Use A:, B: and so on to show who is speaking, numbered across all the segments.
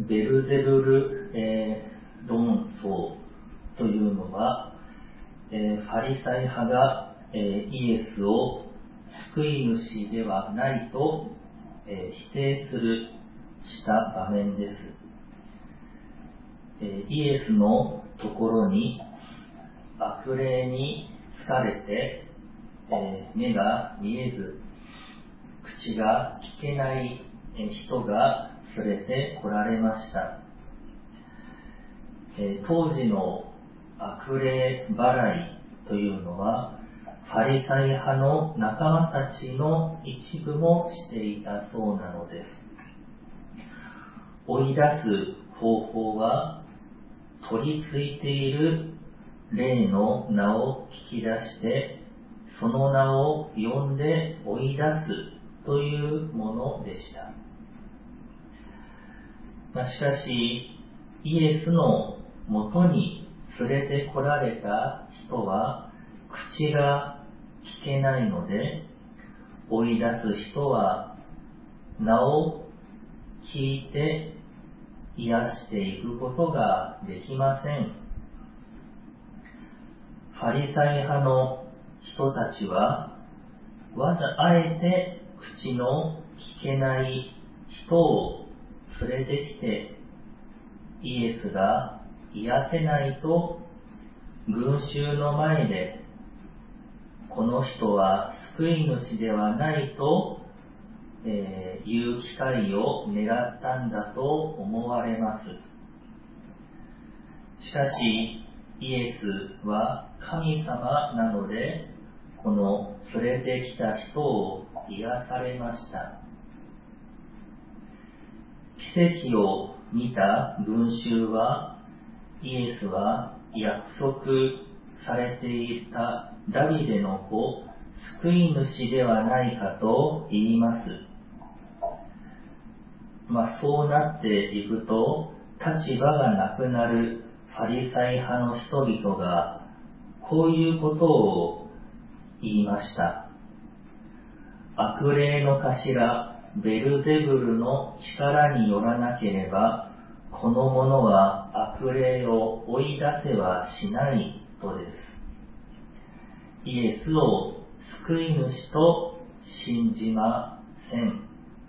A: ベルゼブル、論争というのは、ファリサイ派が、イエスを救い主ではないと、否定した場面です。イエスのところに悪霊に疲れて、目が見えず口が聞けない人が連れて来られました。当時の悪霊払いというのはファリサイ派の仲間たちの一部もしていたそうなのです。追い出す方法は取り付いている霊の名を聞き出してその名を呼んで追い出すというものでした。しかしイエスのもとに連れて来られた人は口が聞けないので、追い出す人は名を聞いて癒していくことができません。ファリサイ派の人たちはあえて口の聞けない人を連れてきてイエスが癒せないと群衆の前でこの人は救い主ではないと、言う機会を狙ったんだと思われます。しかしイエスは神様なのでこの連れてきた人を癒されました。奇跡を見た群衆はイエスは約束されていたダビデの子救い主ではないかと言います。そうなっていくと立場がなくなるファリサイ派の人々がこういうことを言いました。悪霊の頭ベルゼブルの力によらなければこの者は悪霊を追い出せはしないとです。イエスを救い主と信じません。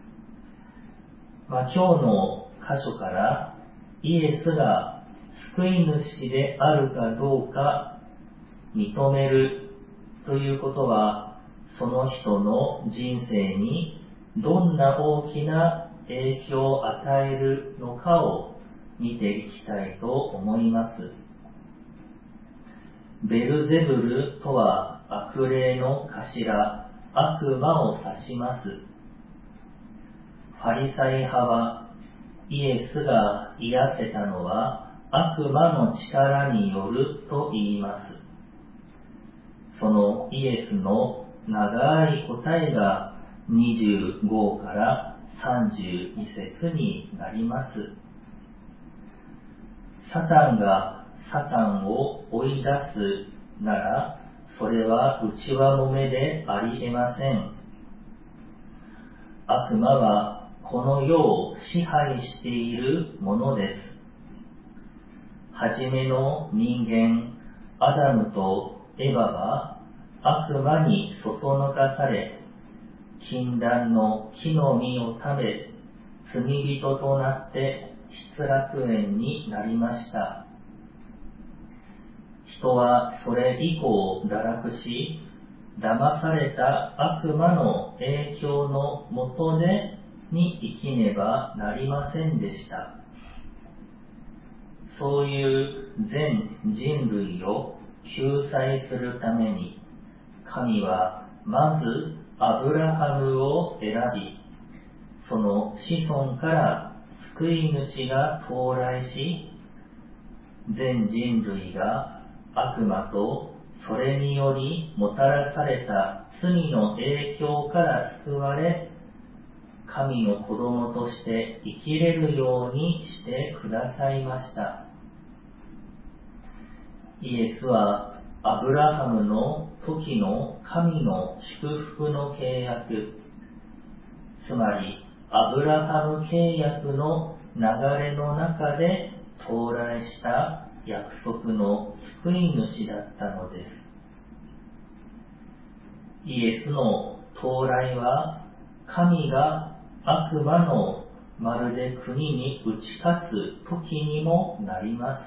A: 今日の箇所からイエスが救い主であるかどうか認めるということはその人の人生にどんな大きな影響を与えるのかを見ていきたいと思います。ベルゼブルとは悪霊の頭、悪魔を指します。ファリサイ派はイエスが癒せたのは悪魔の力によると言います。そのイエスの長い答えが25から32節になります。サタンがサタンを追い出すならそれは内輪もめでありえません。悪魔はこの世を支配しているものです。はじめの人間アダムとエヴァは悪魔にそそのかされ禁断の木の実を食べ罪人となって失楽園になりました。人はそれ以降堕落し騙された悪魔の影響のもとに生きねばなりませんでした。そういう全人類を救済するために神はまずアブラハムを選びその子孫から救い主が到来し全人類が悪魔とそれによりもたらされた罪の影響から救われ神の子供として生きれるようにしてくださいました。イエスはアブラハムの時の神の祝福の契約、つまりアブラハム契約の流れの中で到来した約束の救い主だったのです。イエスの到来は、神が悪魔のまるで国に打ち勝つ時にもなります。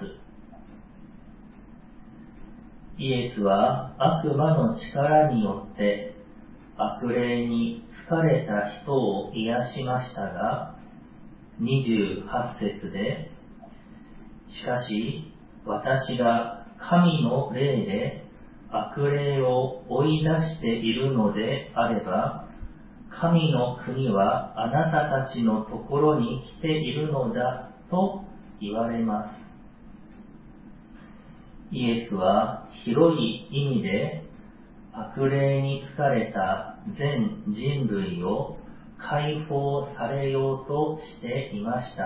A: イエスは悪魔の力によって悪霊に疲れた人を癒しましたが、28節で、しかし私が神の霊で悪霊を追い出しているのであれば、神の国はあなたたちのところに来ているのだと言われます。イエスは広い意味で悪霊に疲れた全人類を解放されようとしていました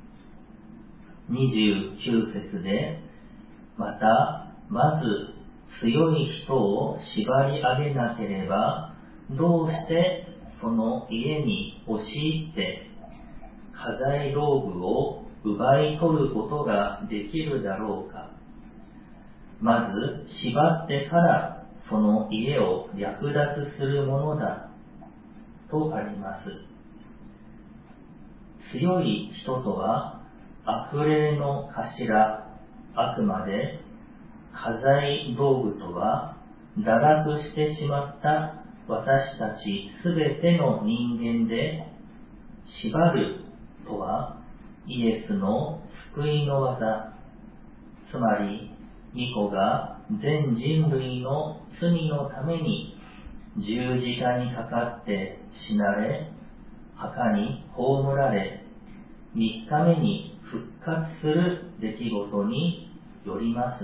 A: 。29節で、また、まず強い人を縛り上げなければ、どうしてその家に押し入って家財道具を奪い取ることができるだろうか。まず縛ってからその家を略奪するものだとあります。強い人とは悪霊の頭、悪魔で、家財道具とは堕落してしまった私たちすべての人間で、縛るとはイエスの救いの技、つまり御子が全人類の罪のために十字架にかかって死なれ、墓に葬られ、3日目に復活する出来事によります。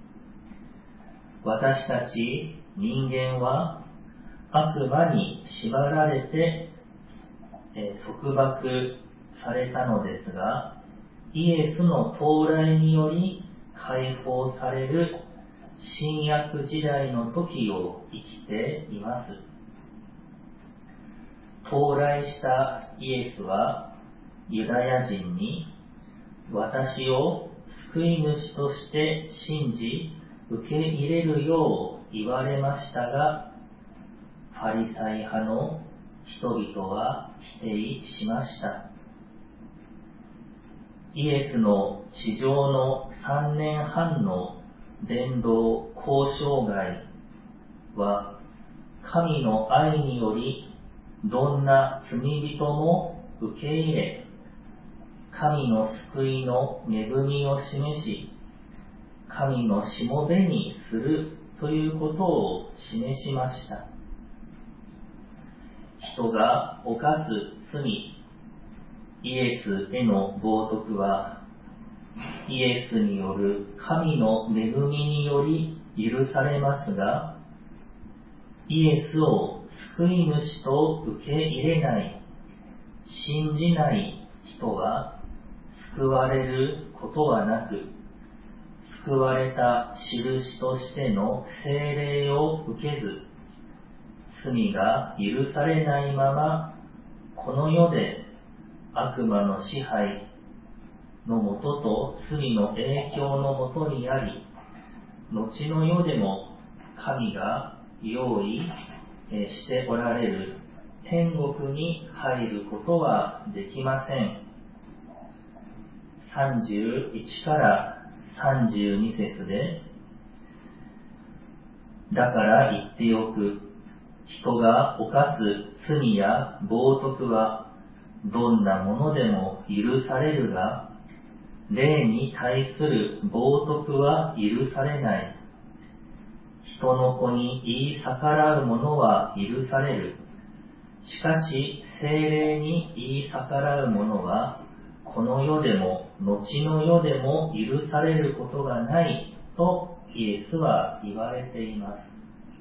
A: 私たち人間は悪魔に縛られて束縛されたのですが、イエスの到来により解放される新約時代の時を生きています。到来したイエスはユダヤ人に、私を救い主として信じ受け入れるよう言われましたが、ファリサイ派の人々は否定しました。イエスの地上の3年半の伝道交渉外は、神の愛によりどんな罪人も受け入れ、神の救いの恵みを示し、神のしもべにするということを示しました。人が犯す罪、イエスへの冒涜は、イエスによる神の恵みにより許されますが、イエスを救い主と受け入れない、信じない人は救われることはなく、救われた印としての聖霊を受けず、罪が許されないまま、この世で悪魔の支配のもとと罪の影響のもとにあり、後の世でも神が用意しておられる天国に入ることはできません。31から32節で、だから言っておく。人が犯す罪や冒涜はどんなものでも許されるが、霊に対する冒涜は許されない。人の子に言い逆らうものは許される。しかし聖霊に言い逆らうものは、この世でも後の世でも許されることがないとイエスは言われています。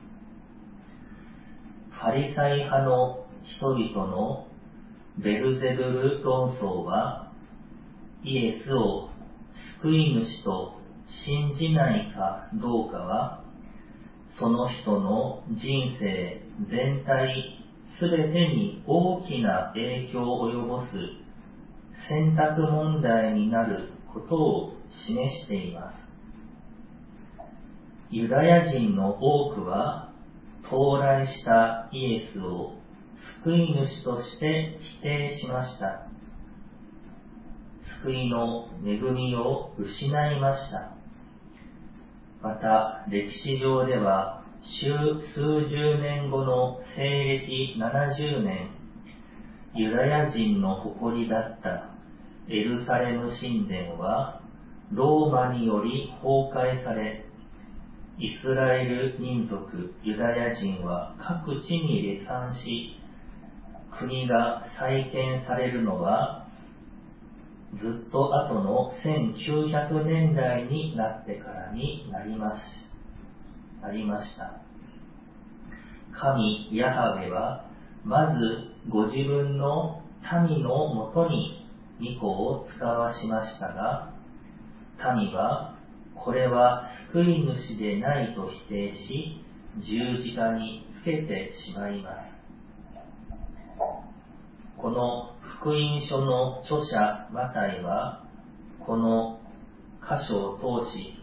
A: ファリサイ派の人々のベルゼブル論争は、イエスを救い主と信じないかどうかは、その人の人生全体すべてに大きな影響を及ぼす選択問題になることを示しています。ユダヤ人の多くは到来したイエスを救い主として否定しました。救いの恵みを失いました。また歴史上では数十年後の西暦70年、ユダヤ人の誇りだったエルサレム神殿はローマにより崩壊され、イスラエル民族ユダヤ人は各地に離散し、国が再建されるのはずっと後の1900年代になってからになりました。神ヤハウェはまずご自分の民のもとに御子を使わしましたが、民はこれは救い主でないと否定し、十字架につけてしまいます。この福音書の著者マタイは、この箇所を通し、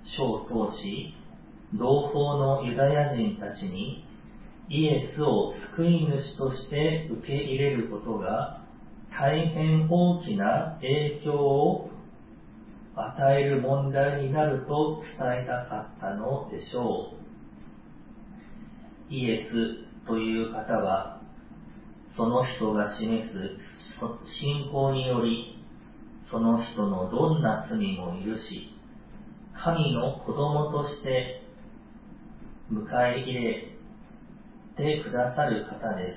A: 同胞のユダヤ人たちにイエスを救い主として受け入れることが大変大きな影響を与える問題になると伝えたかったのでしょう。イエスという方は、その人が示す信仰により、その人のどんな罪も許し、神の子供として迎え入れてくださる方です。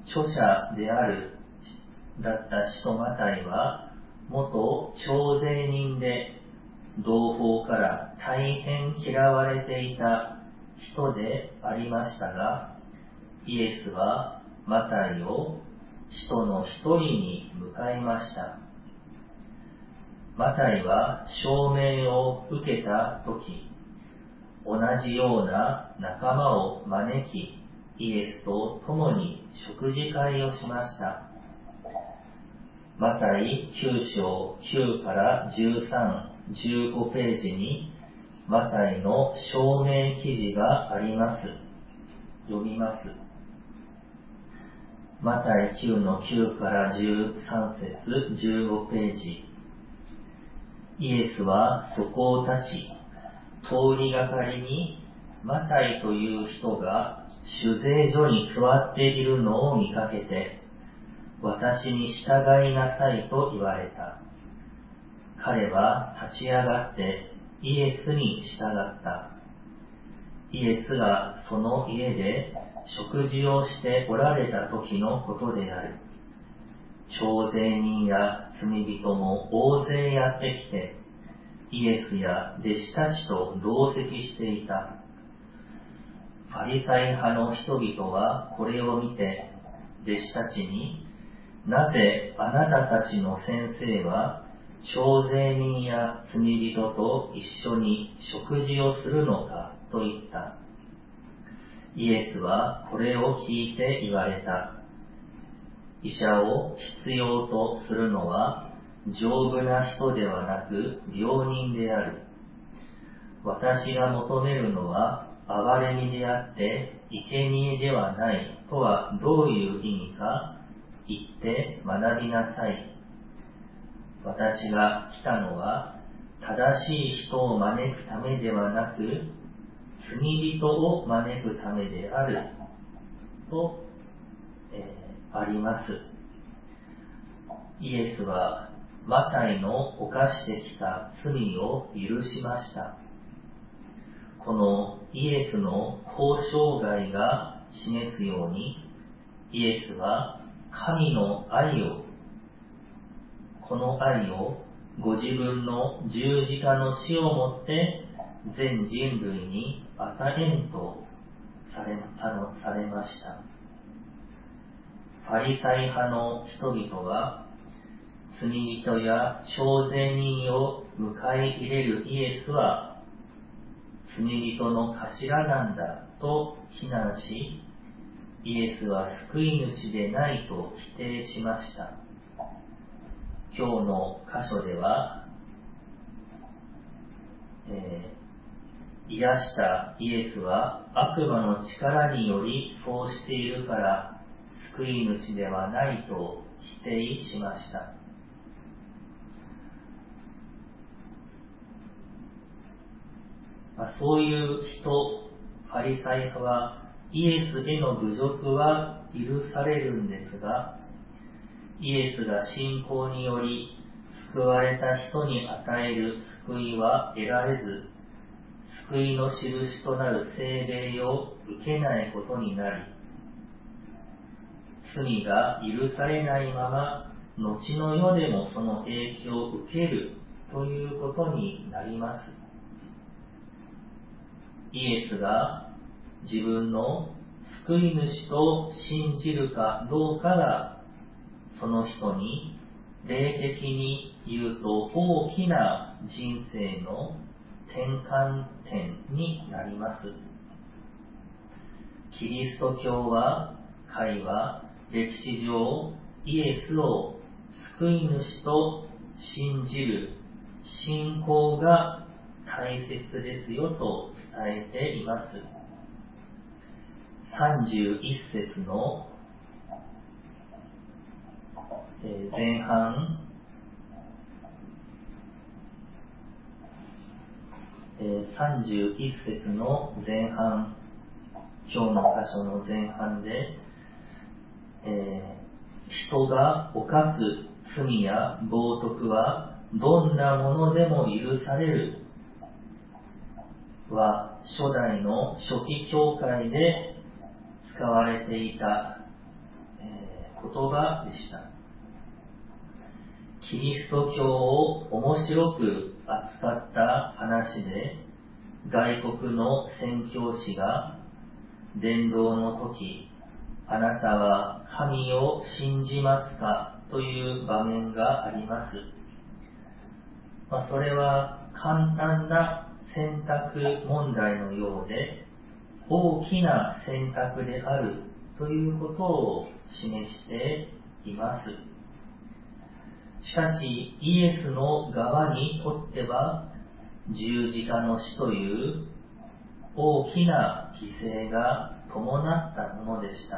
A: 著者でだった使徒マタイは、元徴税人で同胞から大変嫌われていた人でありましたが、イエスはマタイを使徒の一人に迎えました。マタイは証明を受けたとき、同じような仲間を招き、イエスと共に食事会をしました。マタイ9章9から13、15ページにマタイの証明記事があります。読みます。マタイ9の9から13節15ページ。イエスはそこを立ち、通りがかりにマタイという人が酒税所に座っているのを見かけて、私に従いなさいと言われた。彼は立ち上がってイエスに従った。イエスがその家で食事をしておられた時のことである。徴税人や罪人も大勢やってきて、イエスや弟子たちと同席していた。ファリサイ派の人々はこれを見て、弟子たちに、なぜあなたたちの先生は徴税人や罪人と一緒に食事をするのかと言った。イエスはこれを聞いて言われた。医者を必要とするのは丈夫な人ではなく病人である。私が求めるのは憐れみであって生贄ではないとはどういう意味か言って学びなさい。私が来たのは正しい人を招くためではなく罪人を招くためであると、あります。イエスはマタイの犯してきた罪を許しました。このイエスの交渉外が示すように、イエスは神のこの愛をご自分の十字架の死をもって全人類に与えんとされました。ファリサイ派の人々は、罪人や徴税人を迎え入れるイエスは罪人の頭なんだと非難し、イエスは救い主でないと否定しました。 今日の箇所では、癒したイエスは悪魔の力によりそうしているから救い主ではないと否定しました。そういう人、ファリサイ派はイエスへの侮辱は許されるんですが、イエスが信仰により救われた人に与える救いは得られず、救いの印となる聖霊を受けないことになり、罪が許されないまま後の世でもその影響を受けるということになります。イエスが自分の救い主と信じるかどうかが、その人に霊的に言うと大きな人生の転換点になります。キリスト教は、彼は歴史上イエスを救い主と信じる信仰が大切ですよと伝えています。31節の前半、31節の前半、今日の箇所の前半で、人が犯す罪や冒涜はどんなものでも許されるは初代の初期教会で使われていた、言葉でした。キリスト教を面白く扱った話で、外国の宣教師が伝道の時、あなたは神を信じますかという場面があります。それは簡単な選択問題のようで、大きな選択であるということを示しています。しかし、イエスの側にとっては、十字架の死という大きな犠牲が伴ったものでした。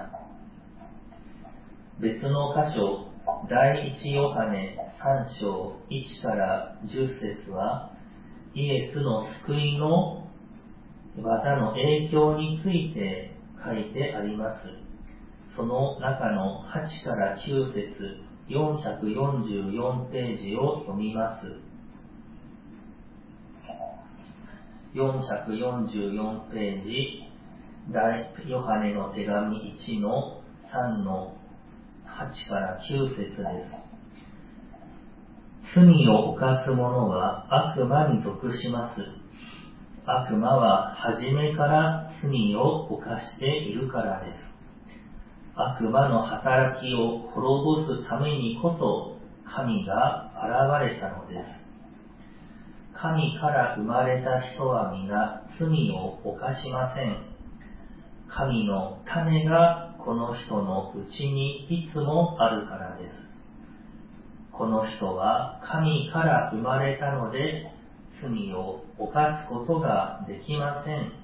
A: 別の箇所、第一ヨハネ3章1から10節は、イエスの救いの技の影響について書いてあります。その中の8から9節、444ページを読みます。444ページ、大ヨハネの手紙1の3の8から9節です。罪を犯す者は悪魔に属します。悪魔は初めから罪を犯しているからです。悪魔の働きを滅ぼすためにこそ神が現れたのです。神から生まれた人は皆罪を犯しません。神の種がこの人のうちにいつもあるからです。この人は神から生まれたので罪を犯すことができません。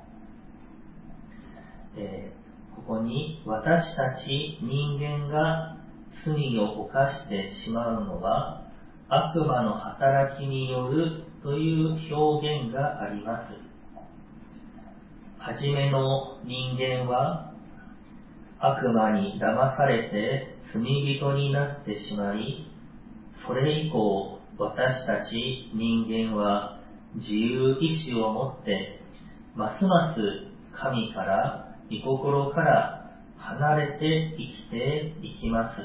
A: ここに私たち人間が罪を犯してしまうのは悪魔の働きによるという表現があります。はじめの人間は悪魔に騙されて罪人になってしまい、それ以降私たち人間は自由意志を持ってますます神から御心から離れて生きていきま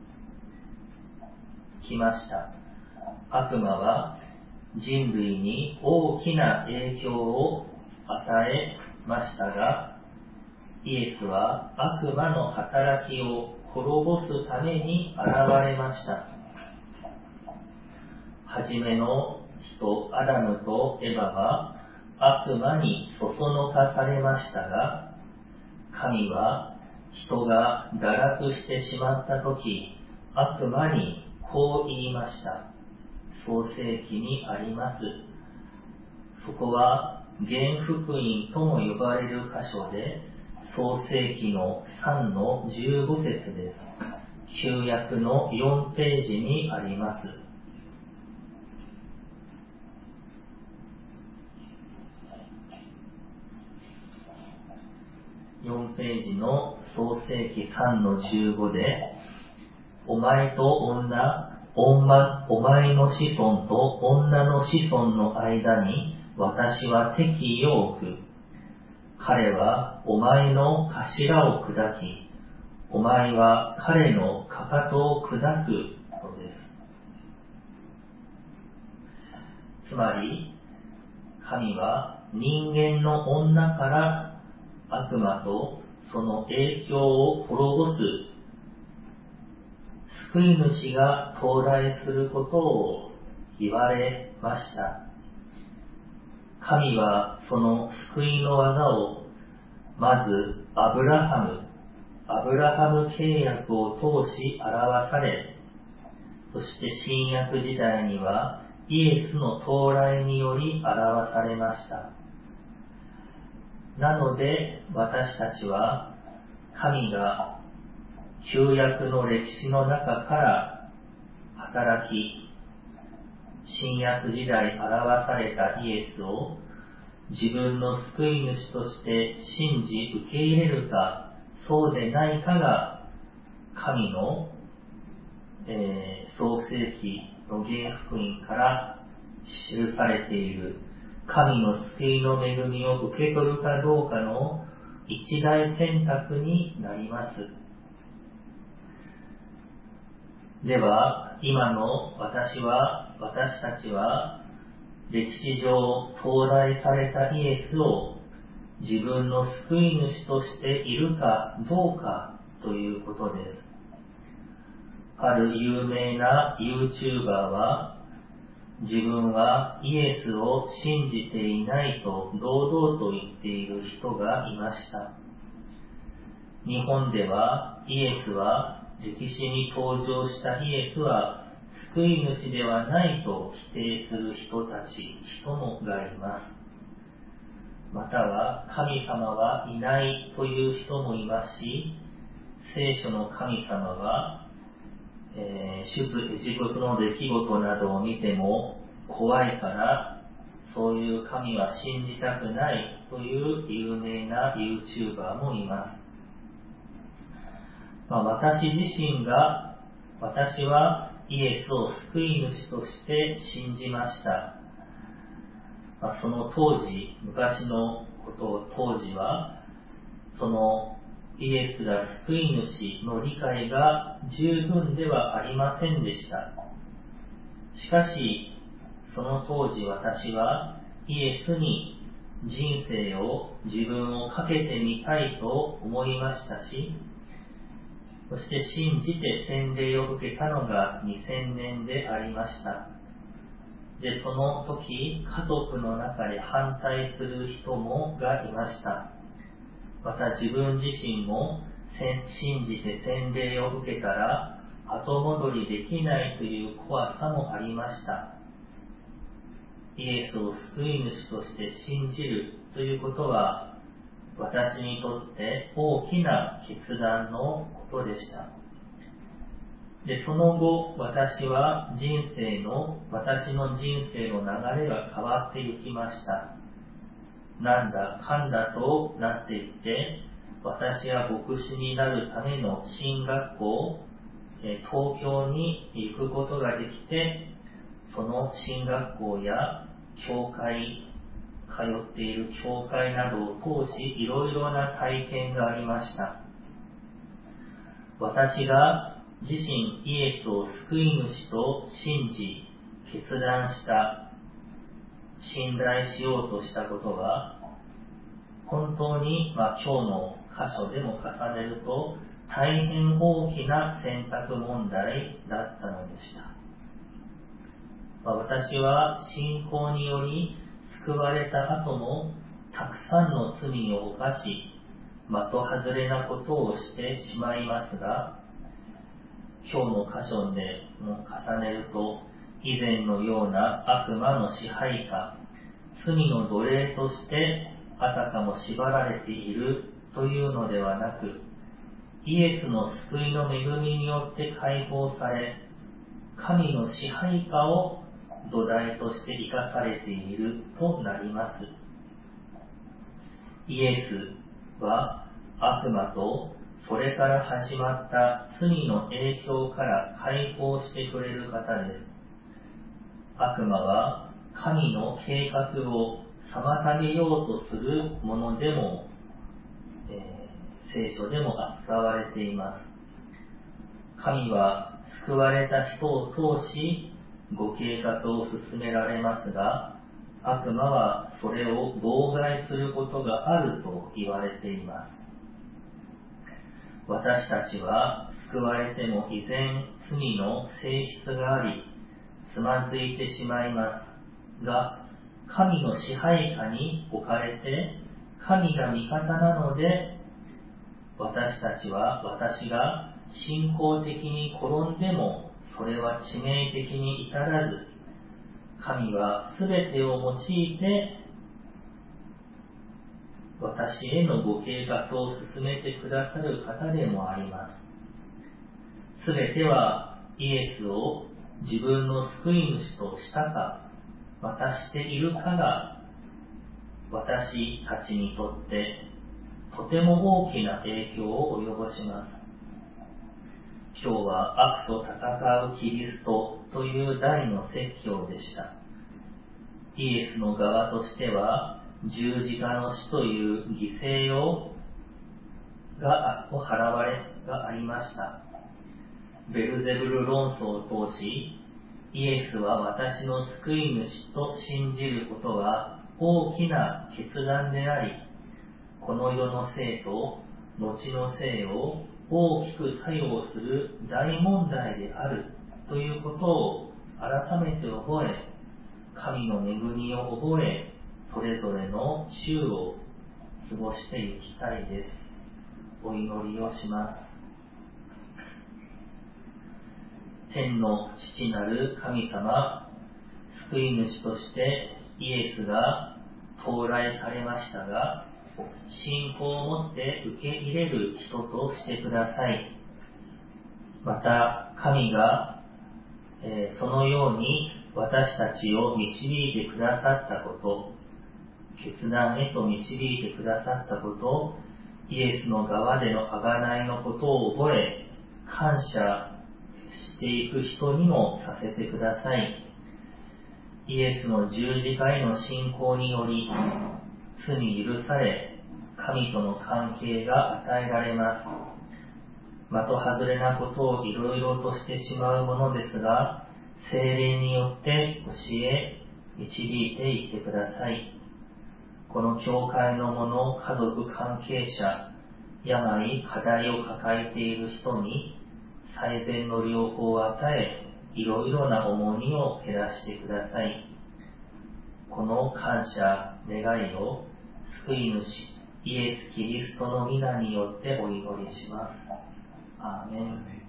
A: した。悪魔は人類に大きな影響を与えましたが、イエスは悪魔の働きを滅ぼすために現れました。はじめの人アダムとエヴァは悪魔にそそのかされましたが、神は人が堕落してしまったとき、 悪魔にこう言いました。創世記にあります。そこは原福音とも呼ばれる箇所で、創世記の3の15節です。旧約の4ページにあります。4ページの創世記3の15で、お前とお前の子孫と女の子孫の間に私は敵意を置く。彼はお前の頭を砕き、お前は彼のかかとを砕くとです。つまり、神は人間の女から悪魔とその影響を滅ぼす救い主が到来することを言われました。神はその救いの技をまずアブラハム契約を通し表され、そして新約時代にはイエスの到来により表されました。なので私たちは神が旧約の歴史の中から働き、新約時代表されたイエスを自分の救い主として信じ受け入れるか、そうでないかが神の、創世記の原福音から記されている神の救いの恵みを受け取るかどうかの一大選択になります。では、今の私たちは、歴史上到来されたイエスを自分の救い主としているかどうかということです。ある有名な YouTuber は、自分はイエスを信じていないと堂々と言っている人がいました。日本では歴史に登場したイエスは救い主ではないと否定する人もがいます。または神様はいないという人もいますし、聖書の神様は、出エジプトの出来事などを見ても怖いからそういう神は信じたくないという有名な YouTuber もいます。私はイエスを救い主として信じました。その昔の当時は、そのイエスが救い主の理解が十分ではありませんでした。しかし、その当時私はイエスに人生を自分をかけてみたいと思いましたし、そして信じて洗礼を受けたのが2000年でありました。で、その時、家族の中で反対する人がいました。また自分自身も信じて洗礼を受けたら後戻りできないという怖さもありました。イエスを救い主として信じるということは、私にとって大きな決断のことでした。で、その後、私の人生の流れが変わっていきました。なんだかんだとなっていって、私は牧師になるための進学校、東京に行くことができて、その進学校や通っている教会などを通し、いろいろな体験がありました。私が自身イエスを救い主と信じ、決断した、信頼しようとしたことは、本当に、今日の箇所でも重ねると、大変大きな選択問題だったのでした。私は信仰により救われた後も、たくさんの罪を犯し、的外れなことをしてしまいますが、 今日の箇所でも重ねると、以前のような悪魔の支配下、罪の奴隷としてあたかも縛られているというのではなく、イエスの救いの恵みによって解放され、神の支配下を土台として生かされているとなります。イエスは悪魔とそれから始まった罪の影響から解放してくれる方です。悪魔は神の計画を妨げようとするものでも、聖書でも扱われています。神は救われた人を通しご計画を進められますが、悪魔はそれを妨害することがあると言われています。私たちは救われても依然罪の性質があり、つまずいてしまいますが、神の支配下に置かれて、神が味方なので、私が信仰的に転んでも、それは致命的に至らず、神はすべてを用いて、私へのご計画を進めてくださる方でもあります。すべてはイエスを自分の救い主としたか、またしているかが、私たちにとってとても大きな影響を及ぼします。今日は悪と戦うキリストという題の説教でした。イエスの側としては、十字架の死という犠牲を払われがありました。ベルゼブル論争を通し、イエスは私の救い主と信じることは大きな決断であり、この世の生と後の生を大きく作用する大問題であるということを改めて覚え、神の恵みを覚え、それぞれの週を過ごしていきたいです。お祈りをします。天の父なる神様、救い主としてイエスが到来されましたが、信仰を持って受け入れる人としてください。また神が、そのように私たちを導いてくださったこと、決断へと導いてくださったこと、イエスの側での贖いのことを覚え、感謝していく人にもさせてください。イエスの十字架への信仰により、罪許され、神との関係が与えられます。的外れなことをいろいろとしてしまうものですが、聖霊によって教え、導いていってください。この教会の者、家族関係者、病、課題を抱えている人に、最善の良法を与え、いろいろな重荷を減らしてください。この感謝、願いを、救い主、イエス・キリストの皆によってお祈りします。アーメン。